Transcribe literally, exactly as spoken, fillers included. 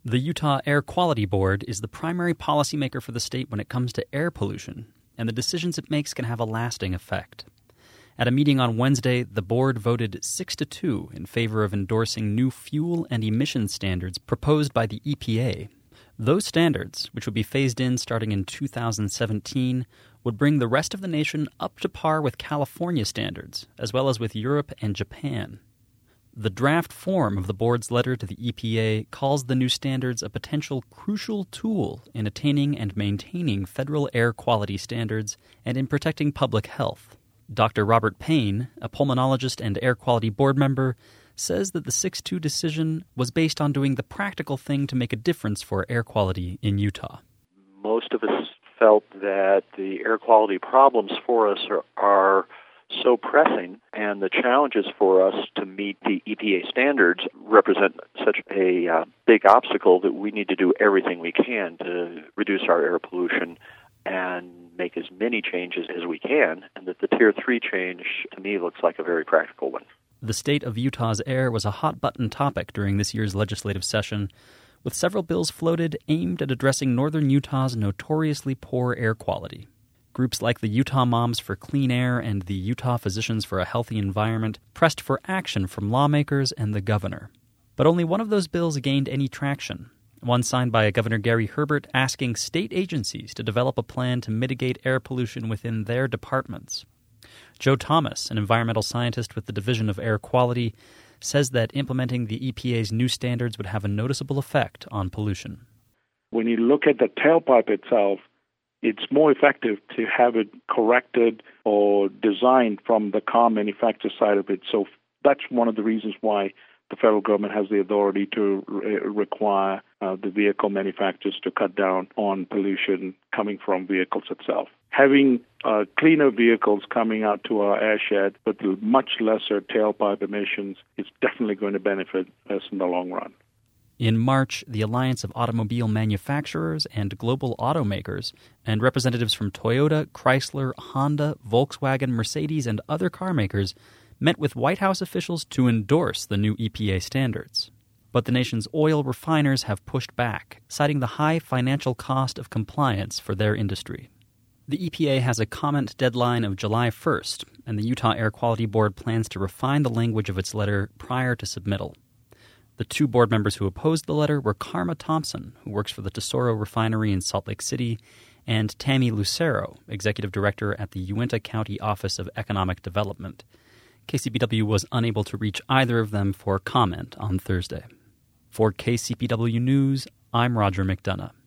The Utah Air Quality Board is the primary policymaker for the state when it comes to air pollution, and the decisions it makes can have a lasting effect. At a meeting on Wednesday, the board voted six to two in favor of endorsing new fuel and emission standards proposed by the E P A. Those standards, which would be phased in starting in two thousand seventeen, would bring the rest of the nation up to par with California standards, as well as with Europe and Japan. The draft form of the board's letter to the E P A calls the new standards a potential crucial tool in attaining and maintaining federal air quality standards and in protecting public health. Doctor Robert Payne, a pulmonologist and air quality board member, says that the six two decision was based on doing the practical thing to make a difference for air quality in Utah. Most of us felt that the air quality problems for us are, are so pressing, and the challenges for us to meet the E P A standards represent such a uh, big obstacle that we need to do everything we can to reduce our air pollution and make as many changes as we can, and that the Tier three change, to me, looks like a very practical one. The state of Utah's air was a hot-button topic during this year's legislative session, with several bills floated aimed at addressing northern Utah's notoriously poor air quality. Groups like the Utah Moms for Clean Air and the Utah Physicians for a Healthy Environment pressed for action from lawmakers and the governor. But only one of those bills gained any traction, one signed by Governor Gary Herbert asking state agencies to develop a plan to mitigate air pollution within their departments. Joe Thomas, an environmental scientist with the Division of Air Quality, says that implementing the E P A's new standards would have a noticeable effect on pollution. When you look at the tailpipe itself, it's more effective to have it corrected or designed from the car manufacturer side of it. So that's one of the reasons why the federal government has the authority to re- require uh, the vehicle manufacturers to cut down on pollution coming from vehicles itself. Having uh, cleaner vehicles coming out to our airshed with much lesser tailpipe emissions is definitely going to benefit us in the long run. In March, the Alliance of Automobile Manufacturers and Global Automakers and representatives from Toyota, Chrysler, Honda, Volkswagen, Mercedes, and other car makers met with White House officials to endorse the new E P A standards. But the nation's oil refiners have pushed back, citing the high financial cost of compliance for their industry. The E P A has a comment deadline of July first, and the Utah Air Quality Board plans to refine the language of its letter prior to submittal. The two board members who opposed the letter were Karma Thompson, who works for the Tesoro Refinery in Salt Lake City, and Tammy Lucero, executive director at the Uintah County Office of Economic Development. K C P W was unable to reach either of them for comment on Thursday. For K C P W News, I'm Roger McDonough.